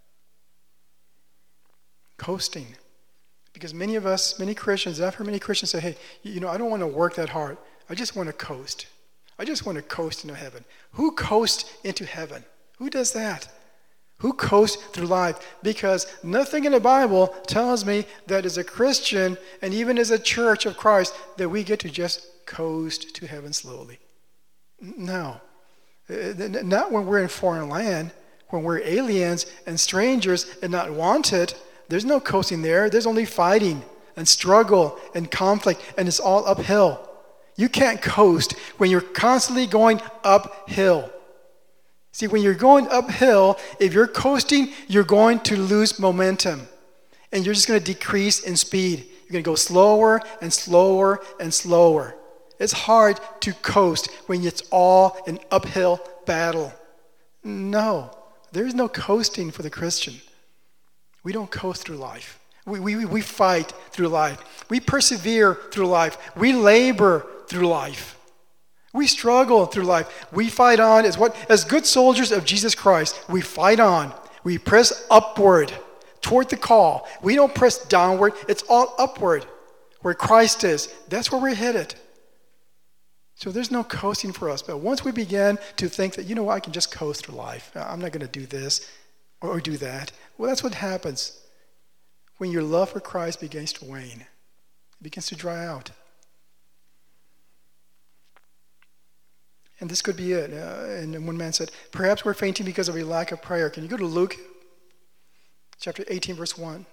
Coasting. Because many Christians, I've heard many Christians say, hey, I don't want to work that hard. I just want to coast. I just want to coast into heaven. Who coasts into heaven? Who does that? Who coasts through life? Because nothing in the Bible tells me that as a Christian and even as a church of Christ that we get to just coast to heaven slowly. No. Not when we're in foreign land, when we're aliens and strangers and not wanted. There's no coasting there. There's only fighting and struggle and conflict, and it's all uphill. You can't coast when you're constantly going uphill. See, when you're going uphill, if you're coasting, you're going to lose momentum. And you're just going to decrease in speed. You're going to go slower and slower and slower. It's hard to coast when it's all an uphill battle. No, there's no coasting for the Christian. We don't coast through life. We fight through life. We persevere through life. We labor through life. We struggle through life. We fight on as good soldiers of Jesus Christ. We fight on. We press upward toward the call. We don't press downward. It's all upward. Where Christ is, that's where we're headed. So there's no coasting for us. But once we begin to think that, I can just coast through life. I'm not going to do this or do that. Well, that's what happens when your love for Christ begins to wane. It begins to dry out. And this could be it. And one man said, perhaps we're fainting because of a lack of prayer. Can you go to Luke chapter 18, verse 1?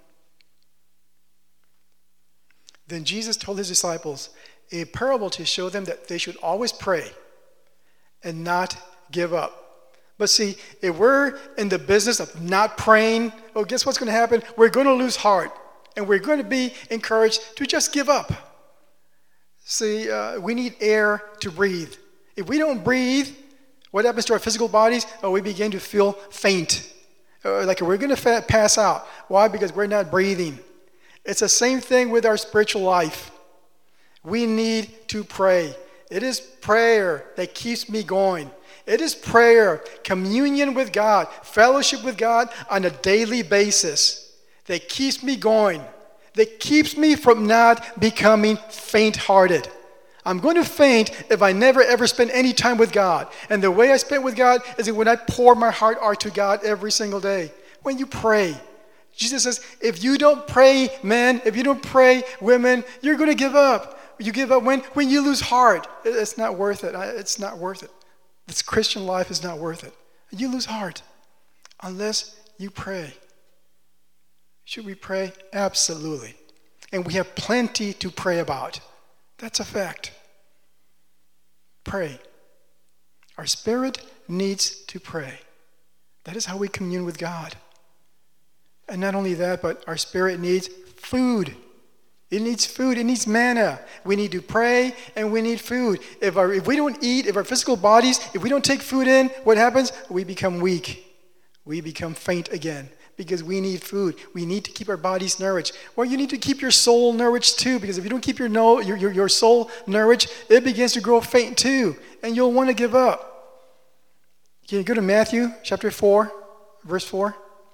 Then Jesus told his disciples a parable to show them that they should always pray and not give up. But see, if we're in the business of not praying, guess what's going to happen? We're going to lose heart. And we're going to be encouraged to just give up. See, we need air to breathe. If we don't breathe, what happens to our physical bodies? We begin to feel faint. Like we're going to pass out. Why? Because we're not breathing. It's the same thing with our spiritual life. We need to pray. It is prayer that keeps me going. It is prayer, communion with God, fellowship with God on a daily basis that keeps me going, that keeps me from not becoming faint-hearted. I'm going to faint if I never ever spend any time with God. And the way I spend with God is when I pour my heart out to God every single day. When you pray. Jesus says, if you don't pray, men, if you don't pray, women, you're going to give up. You give up when you lose heart. It's not worth it. It's not worth it. This Christian life is not worth it. You lose heart unless you pray. Should we pray? Absolutely. And we have plenty to pray about. That's a fact. Pray. Our spirit needs to pray. That is how we commune with God. And not only that, but our spirit needs food. It needs food. It needs manna. We need to pray and we need food. If we don't eat, if our physical bodies, if we don't take food in, what happens? We become weak. We become faint again. Because we need food. We need to keep our bodies nourished. Well, you need to keep your soul nourished too, because if you don't keep your soul nourished, it begins to grow faint too, and you'll want to give up. Can you go to Matthew chapter 4, verse 4?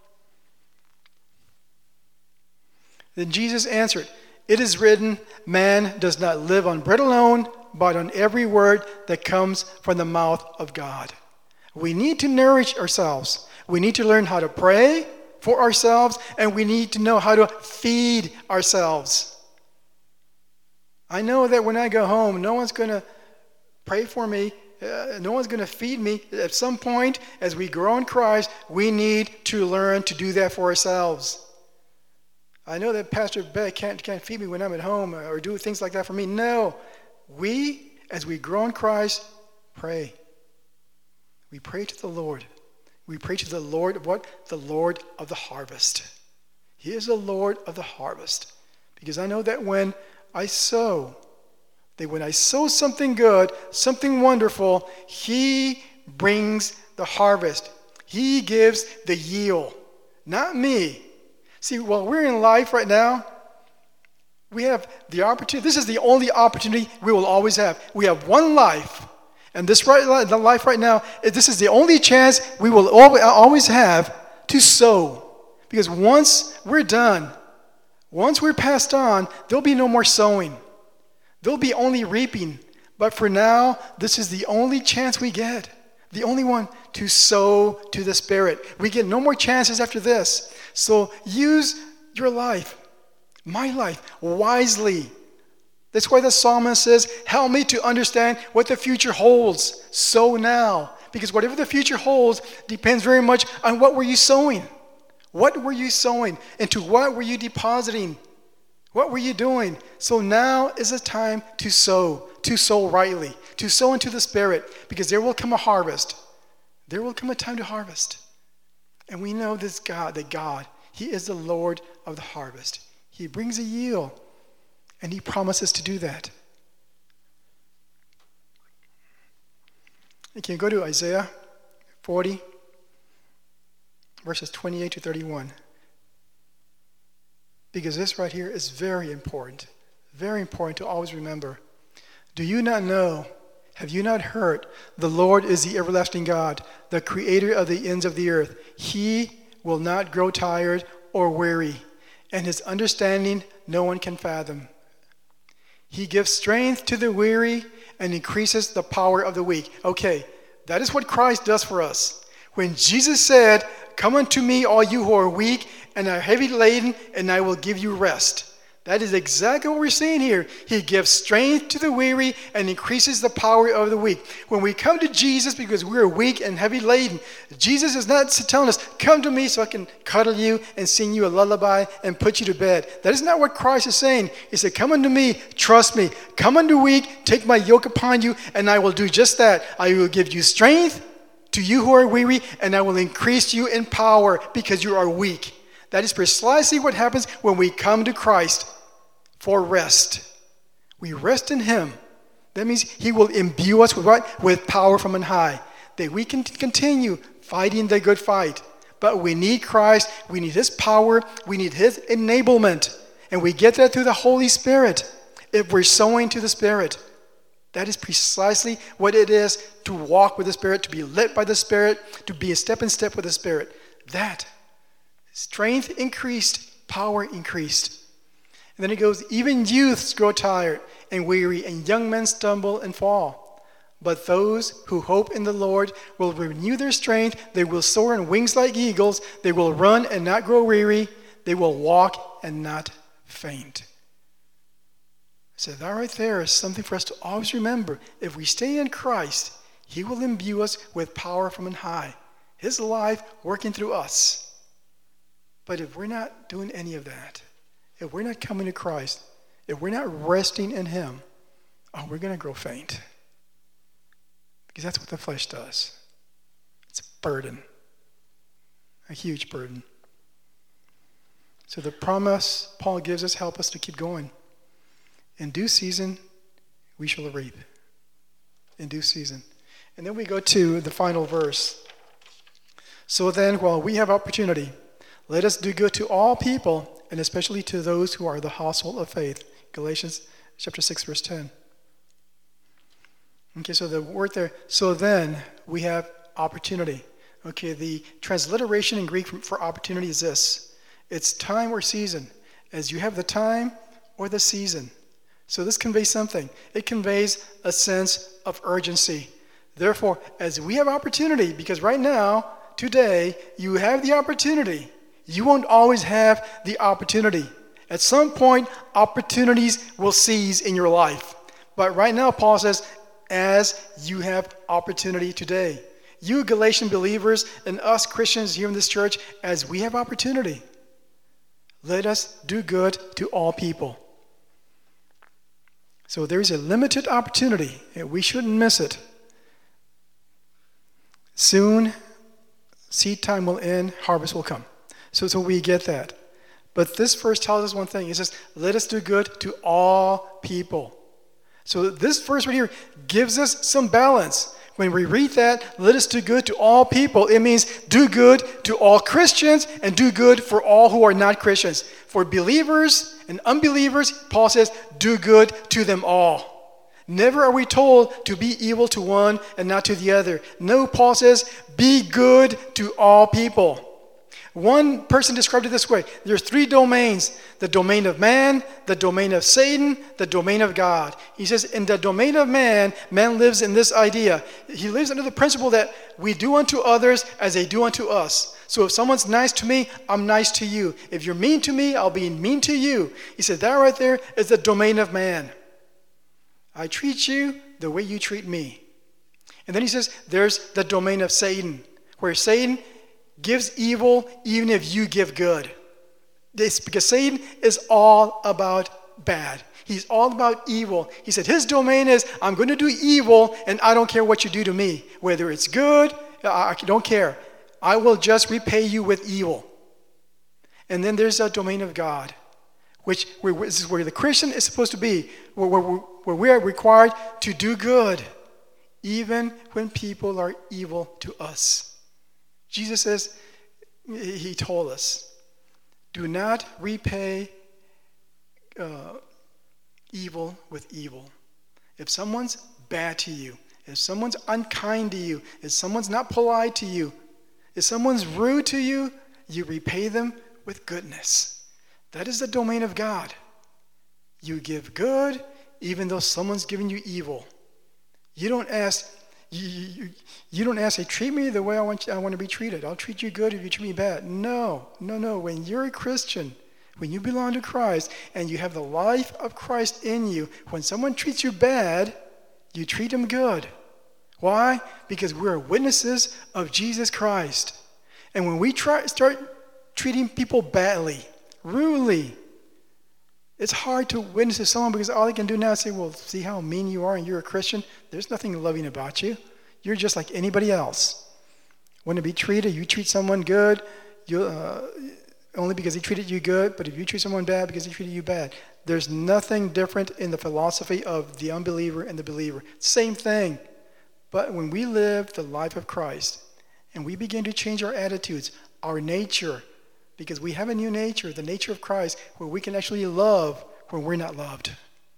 Then Jesus answered, "It is written, man does not live on bread alone, but on every word that comes from the mouth of God." We need to nourish ourselves. We need to learn how to pray for ourselves, and we need to know how to feed ourselves. I know that when I go home, no one's going to pray for me. No one's going to feed me. At some point, as we grow in Christ, we need to learn to do that for ourselves. I know that Pastor Beck can't feed me when I'm at home or do things like that for me. No. We, as we grow in Christ, pray. We pray to the Lord. We pray to the Lord of what? The Lord of the harvest. He is the Lord of the harvest. Because I know that when I sow something good, something wonderful, He brings the harvest. He gives the yield, not me. See, while we're in life right now, we have the opportunity. This is the only opportunity we will always have. We have one life. And the life right now, this is the only chance we will always have to sow. Because once we're done, once we're passed on, there'll be no more sowing. There'll be only reaping. But for now, this is the only chance we get. The only one to sow to the Spirit. We get no more chances after this. So use your life, my life, wisely. That's why the psalmist says, help me to understand what the future holds. Sow now. Because whatever the future holds depends very much on what were you sowing. What were you sowing? Into what were you depositing? What were you doing? So now is the time to sow rightly, to sow into the Spirit, because there will come a harvest. There will come a time to harvest. And we know this God, that God, He is the Lord of the harvest. He brings a yield, and He promises to do that. You can go to Isaiah 40, verses 28 to 31. Because this right here is very important to always remember. Do you not know, have you not heard, the Lord is the everlasting God, the creator of the ends of the earth. He will not grow tired or weary, and His understanding no one can fathom. He gives strength to the weary and increases the power of the weak. Okay, that is what Christ does for us. When Jesus said, come unto me, all you who are weak and are heavy laden, and I will give you rest. That is exactly what we're seeing here. He gives strength to the weary and increases the power of the weak. When we come to Jesus because we're weak and heavy laden, Jesus is not telling us, come to me so I can cuddle you and sing you a lullaby and put you to bed. That is not what Christ is saying. He said, come unto me, trust me. Come unto weak, take my yoke upon you, and I will do just that. I will give you strength to you who are weary, and I will increase you in power because you are weak. That is precisely what happens when we come to Christ for rest. We rest in Him. That means He will imbue us with what? With power from on high, that we can continue fighting the good fight. But we need Christ. We need His power. We need His enablement. And we get that through the Holy Spirit. If we're sowing to the Spirit, that is precisely what it is to walk with the Spirit, to be led by the Spirit, to be a step in step with the Spirit. That strength increased, power increased. And then it goes, even youths grow tired and weary, and young men stumble and fall. But those who hope in the Lord will renew their strength. They will soar on wings like eagles. They will run and not grow weary. They will walk and not faint. So that right there is something for us to always remember. If we stay in Christ, He will imbue us with power from on high. His life working through us. But if we're not doing any of that, if we're not coming to Christ, if we're not resting in Him, we're going to grow faint. Because that's what the flesh does. It's a burden. A huge burden. So the promise Paul gives us help us to keep going. In due season, we shall reap. In due season. And then we go to the final verse. So then, while we have opportunity, let us do good to all people, and especially to those who are the household of faith. Galatians chapter 6, verse 10. Okay, so the word there, so then we have opportunity. Okay, the transliteration in Greek for opportunity is this. It's time or season. As you have the time or the season. So this conveys something. It conveys a sense of urgency. Therefore, as we have opportunity, because right now, today, you have the opportunity. You won't always have the opportunity. At some point, opportunities will cease in your life. But right now, Paul says, as you have opportunity today. You Galatian believers and us Christians here in this church, as we have opportunity, let us do good to all people. So there's a limited opportunity, and we shouldn't miss it. Soon, seed time will end, harvest will come. So we get that. But this verse tells us one thing. It says, let us do good to all people. So this verse right here gives us some balance. When we read that, let us do good to all people, it means do good to all Christians and do good for all who are not Christians. For believers and unbelievers, Paul says, do good to them all. Never are we told to be evil to one and not to the other. No, Paul says, be good to all people. One person described it this way. There's 3 domains: the domain of man, the domain of Satan, the domain of God. He says in the domain of man, man lives in this idea. He lives under the principle that we do unto others as they do unto us. So if someone's nice to me, I'm nice to you. If you're mean to me, I'll be mean to you. He said that right there is the domain of man. I treat you the way you treat me. And then he says there's the domain of Satan, where Satan gives evil even if you give good. This because Satan is all about bad. He's all about evil. He said his domain is, I'm going to do evil and I don't care what you do to me. Whether it's good, I don't care. I will just repay you with evil. And then there's a domain of God, which is where the Christian is supposed to be, where we are required to do good, even when people are evil to us. Jesus says, he told us, do not repay evil with evil. If someone's bad to you, if someone's unkind to you, if someone's not polite to you, if someone's rude to you, you repay them with goodness. That is the domain of God. You give good even though someone's giving you evil. You don't ask, you don't ask, hey, treat me the way I want to be treated. I'll treat you good if you treat me bad. No. When you're a Christian, when you belong to Christ and you have the life of Christ in you, when someone treats you bad, you treat them good. Why? Because we're witnesses of Jesus Christ. And when we start treating people badly, rudely, it's hard to witness to someone because all they can do now is say, well, see how mean you are and you're a Christian? There's nothing loving about you. You're just like anybody else. Want to be treated, you treat someone good, only because he treated you good, but if you treat someone bad because he treated you bad, there's nothing different in the philosophy of the unbeliever and the believer. Same thing. But when we live the life of Christ and we begin to change our attitudes, our nature, because we have a new nature, the nature of Christ, where we can actually love when we're not loved.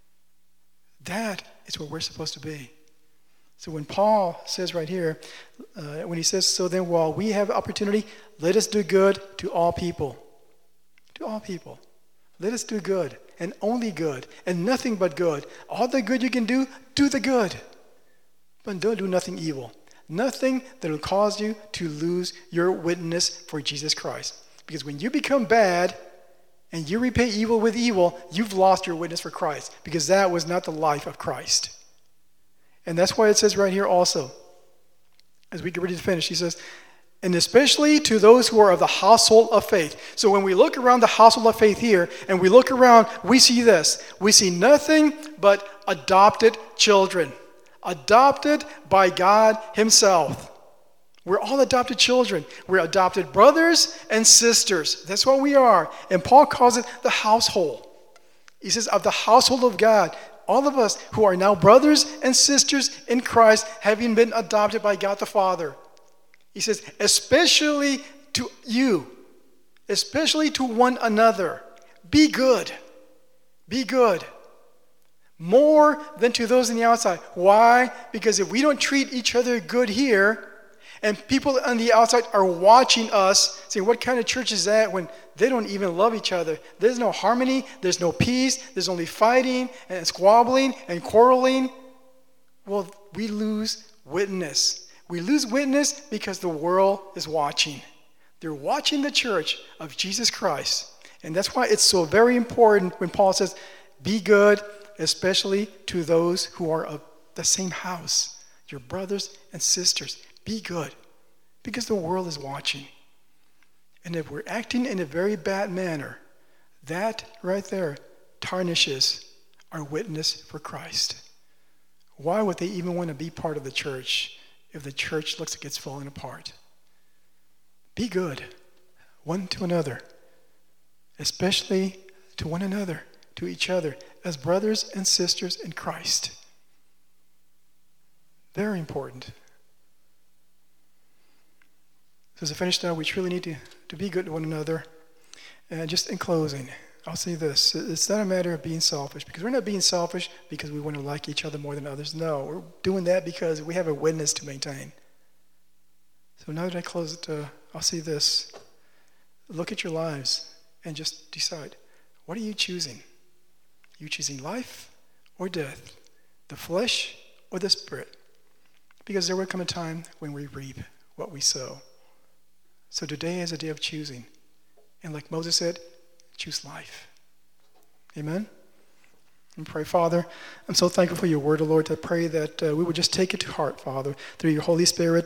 That is where we're supposed to be. So when Paul says right here, when he says, so then while we have opportunity, let us do good to all people. To all people. Let us do good, and only good, and nothing but good. All the good you can do, do the good. But don't do nothing evil. Nothing that will cause you to lose your witness for Jesus Christ. Because when you become bad and you repay evil with evil, you've lost your witness for Christ. Because that was not the life of Christ. And that's why it says right here also, as we get ready to finish, he says, and especially to those who are of the household of faith. So when we look around the household of faith here, and we look around, we see this. We see nothing but adopted children. Adopted by God himself. We're all adopted children. We're adopted brothers and sisters. That's what we are. And Paul calls it the household. He says, of the household of God, all of us who are now brothers and sisters in Christ, having been adopted by God the Father. He says, especially to you, especially to one another, be good. Be good. More than to those on the outside. Why? Because if we don't treat each other good here, and people on the outside are watching us, saying, what kind of church is that when they don't even love each other? There's no harmony, there's no peace, there's only fighting and squabbling and quarreling. Well, we lose witness. We lose witness because the world is watching. They're watching the church of Jesus Christ. And that's why it's so very important when Paul says, be good, especially to those who are of the same house, your brothers and sisters. Be good, because the world is watching. And if we're acting in a very bad manner, that right there tarnishes our witness for Christ. Why would they even want to be part of the church if the church looks like it's falling apart? Be good, one to another, especially to one another, to each other, as brothers and sisters in Christ. Very important. So as I finish now, we truly need to be good to one another. And just in closing, I'll say this. It's not a matter of being selfish, because we're not being selfish because we want to like each other more than others. No, we're doing that because we have a witness to maintain. So now that I close it, I'll say this. look at your lives and just decide, what are you choosing? Are you choosing life or death? The flesh or the spirit? Because there will come a time when we reap what we sow. So today is a day of choosing. And like Moses said, choose life. Amen? And pray, Father, I'm so thankful for your word, O Lord. I pray that we would just take it to heart, Father, through your Holy Spirit.